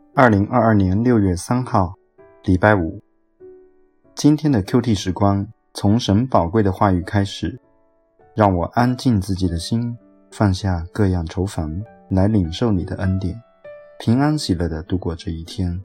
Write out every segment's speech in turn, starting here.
2022年6月3号，礼拜五。今天的 QT 时光，从神宝贵的话语开始，让我安静自己的心，放下各样愁烦，来领受你的恩典，平安喜乐地度过这一天。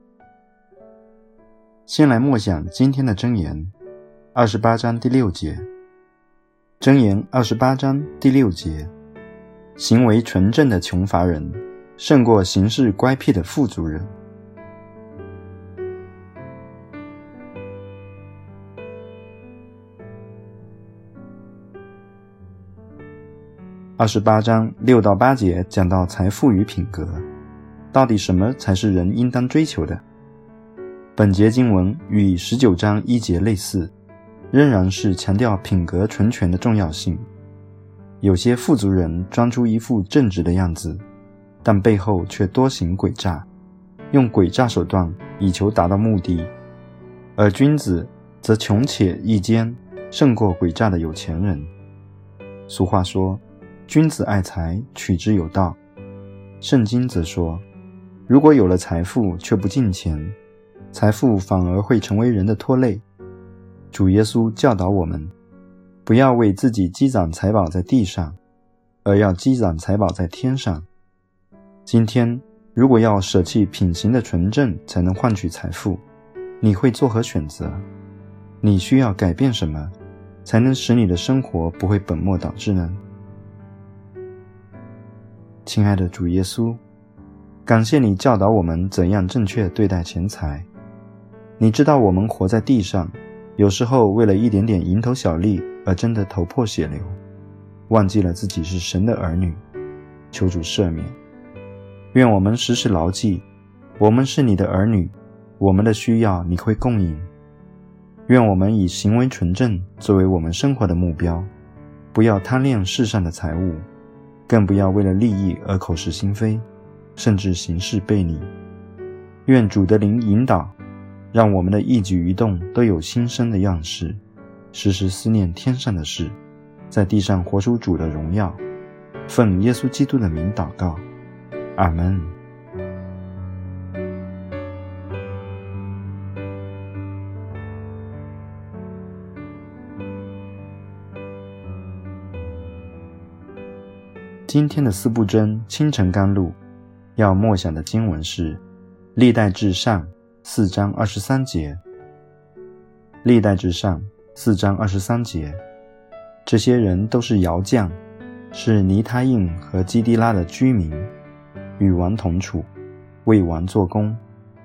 先来默想今天的箴言28章第6节。箴言28章第6节，行为纯正的穷乏人，胜过行事乖僻的富足人。28章6到8节讲到财富与品格，到底什么才是人应当追求的？本节经文与19章1节类似，仍然是强调品格纯全的重要性。有些富足人装出一副正直的样子，但背后却多行诡诈，用诡诈手段以求达到目的，而君子则穷且益坚，胜过诡诈的有钱人。俗话说，君子爱财，取之有道。圣经则说，如果有了财富却不敬钱，财富反而会成为人的拖累。主耶稣教导我们，不要为自己积攒财宝在地上，而要积攒财宝在天上。今天，如果要舍弃品行的纯正才能换取财富，你会作何选择？你需要改变什么，才能使你的生活不会本末倒置呢？亲爱的主耶稣，感谢你教导我们怎样正确对待钱财。你知道我们活在地上，有时候为了一点点蝇头小利而真的头破血流，忘记了自己是神的儿女，求主赦免。愿我们时时牢记，我们是你的儿女，我们的需要你会供应。愿我们以行为纯正作为我们生活的目标，不要贪恋世上的财物，更不要为了利益而口是心非，甚至行事悖逆。愿主的灵引导，让我们的一举一动都有新生的样式，时时思念天上的事，在地上活出主的荣耀。奉耶稣基督的名祷告，阿们。今天的四部真清晨甘露要默想的经文是历代志上4章23节。历代志上4章23节，这些人都是窑匠，是尼他印和基低拉的居民，与王同处，为王做工。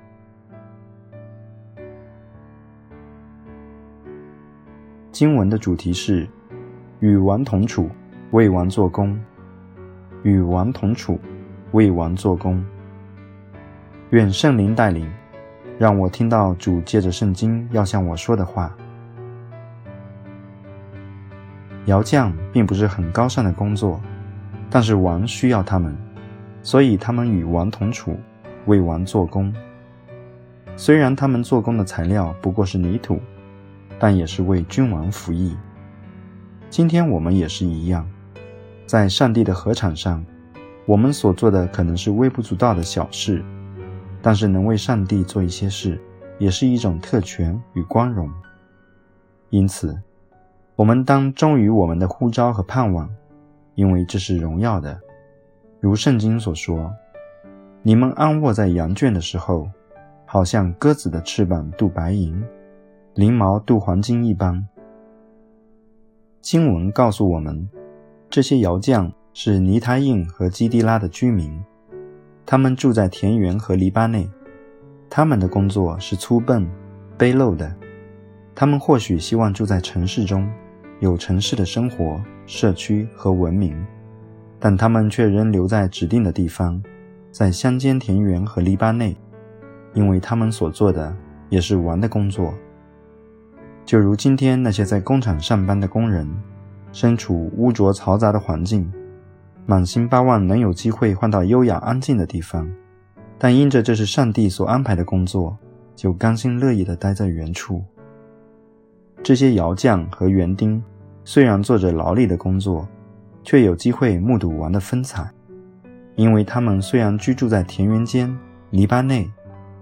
经文的主题是与王同处，为王做工。与王同处，为王做工。愿圣灵带领，让我听到主借着圣经要向我说的话。窑匠并不是很高尚的工作，但是王需要他们，所以他们与王同处，为王做工。虽然他们做工的材料不过是泥土，但也是为君王服役。今天我们也是一样，在上帝的禾场上，我们所做的可能是微不足道的小事，但是能为上帝做一些事，也是一种特权与光荣。因此，我们当忠于我们的呼召和盼望，因为这是荣耀的。如圣经所说，你们安卧在羊圈的时候，好像鸽子的翅膀镀白银，翎毛镀黄金一般。经文告诉我们，这些窑匠是尼他印和基低拉的居民，他们住在田园和篱笆内，他们的工作是粗笨、卑陋的。他们或许希望住在城市中，有城市的生活、社区和文明，但他们却仍留在指定的地方，在乡间田园和篱笆内，因为他们所做的也是王的工作。就如今天那些在工厂上班的工人，身处污浊嘈杂的环境，满心巴望能有机会换到优雅安静的地方，但因着这是上帝所安排的工作，就甘心乐意地待在原处。这些窑匠和园丁虽然做着劳力的工作，却有机会目睹王的风采，因为他们虽然居住在田园间、篱笆内，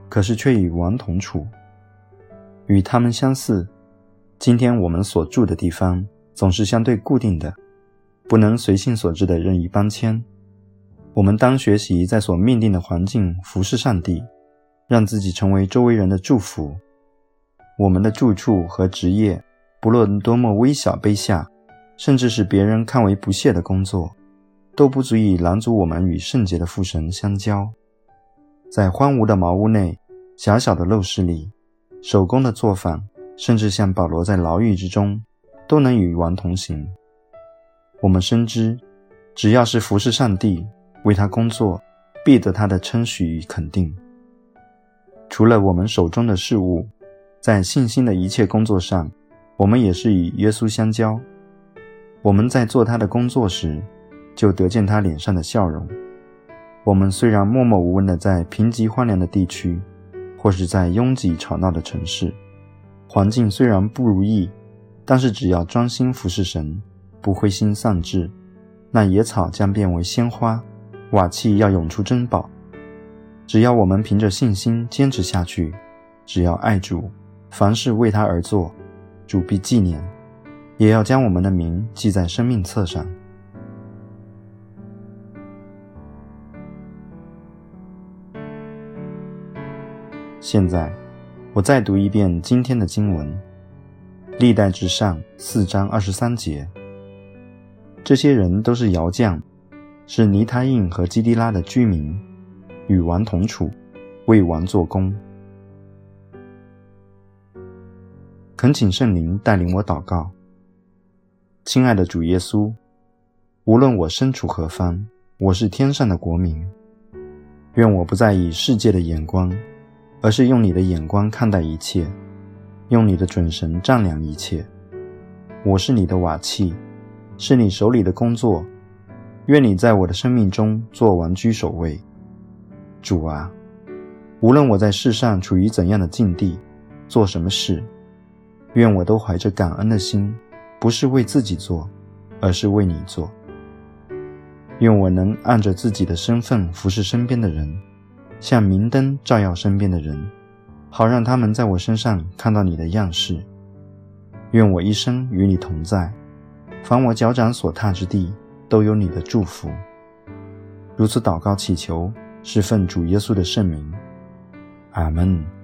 可是却与王同处。与他们相似，今天我们所住的地方总是相对固定的，不能随性所致的任意搬迁。我们当学习在所命定的环境服侍上帝，让自己成为周围人的祝福。我们的住处和职业，不论多么微小卑下，甚至是别人看为不屑的工作，都不足以拦阻我们与圣洁的父神相交。在荒芜的茅屋内，狭小的陋室里，手工的作坊，甚至像保罗在牢狱之中，都能与王同行。我们深知，只要是服侍上帝，为他工作，必得他的称许与肯定。除了我们手中的事物，在信心的一切工作上，我们也是与耶稣相交。我们在做他的工作时，就得见他脸上的笑容。我们虽然默默无闻地在贫瘠荒凉的地区，或是在拥挤吵闹的城市，环境虽然不如意，但是只要专心服侍神，不灰心丧志，那野草将变为鲜花，瓦器要涌出珍宝。只要我们凭着信心坚持下去，只要爱主，凡事为他而做，主必纪念，也要将我们的名记在生命册上。现在我再读一遍今天的经文，历代志上4章23节。这些人都是窑匠，是尼他印和基利拉的居民，与王同处，为王做工。恳请圣灵带领我祷告。亲爱的主耶稣，无论我身处何方，我是天上的国民，愿我不再以世界的眼光，而是用你的眼光看待一切，用你的准绳丈量一切。我是你的瓦器，是你手里的工作，愿你在我的生命中做王居首位。主啊，无论我在世上处于怎样的境地，做什么事，愿我都怀着感恩的心，不是为自己做，而是为你做。愿我能按着自己的身份服侍身边的人，像明灯照耀身边的人，好让他们在我身上看到你的样式。愿我一生与你同在，凡我脚掌所踏之地，都有你的祝福。如此祷告祈求，是奉主耶稣的圣名。阿们。